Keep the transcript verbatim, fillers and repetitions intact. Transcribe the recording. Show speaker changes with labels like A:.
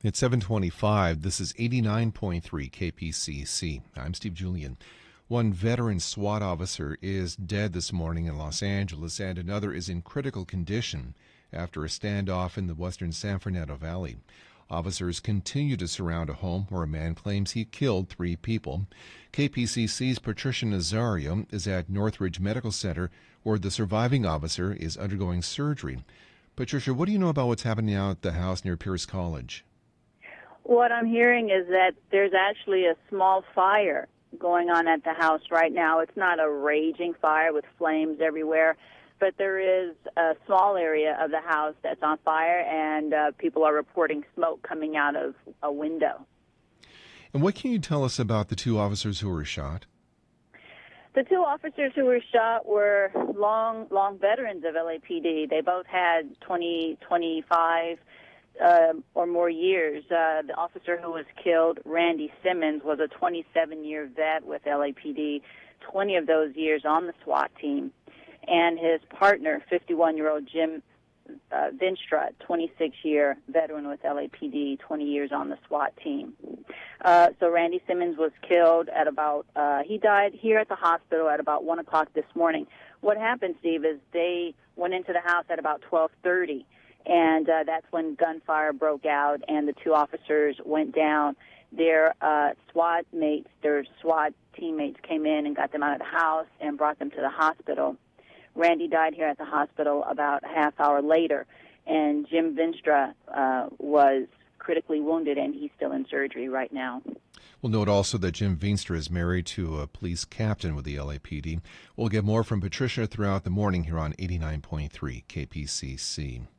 A: It's seven twenty-five. This is eighty-nine point three K P C C. I'm Steve Julian. One veteran SWAT officer is dead this morning in Los Angeles, and another is in critical condition after a standoff in the western San Fernando Valley. Officers continue to surround a home where a man claims he killed three people. K P C C's Patricia Nazario is at Northridge Medical Center, where the surviving officer is undergoing surgery. Patricia, what do you know about what's happening now at the house near Pierce College?
B: What I'm hearing is that there's actually a small fire going on at the house right now. It's not a raging fire with flames everywhere, but there is a small area of the house that's on fire, and uh, people are reporting smoke coming out of a window.
A: And what can you tell us about the two officers who were shot?
B: The two officers who were shot were long, long veterans of L A P D. They both had twenty, twenty-five Uh, or more years. Uh, the officer who was killed, Randy Simmons, was a twenty-seven-year vet with L A P D, twenty of those years on the SWAT team. And his partner, fifty-one-year-old Jim uh, Vinstra, twenty-six-year veteran with L A P D, twenty years on the SWAT team. Uh, so Randy Simmons was killed at about, uh, he died here at the hospital at about one o'clock this morning. What happened, Steve, is they went into the house at about twelve thirty. And uh, that's when gunfire broke out, and the two officers went down. Their uh, SWAT mates, their SWAT teammates came in and got them out of the house and brought them to the hospital. Randy died here at the hospital about a half hour later, and Jim Vinstra uh, was critically wounded, and he's still in surgery right now.
A: We'll note also that Jim Vinstra is married to a police captain with the L A P D. We'll get more from Patricia throughout the morning here on eighty-nine point three K P C C.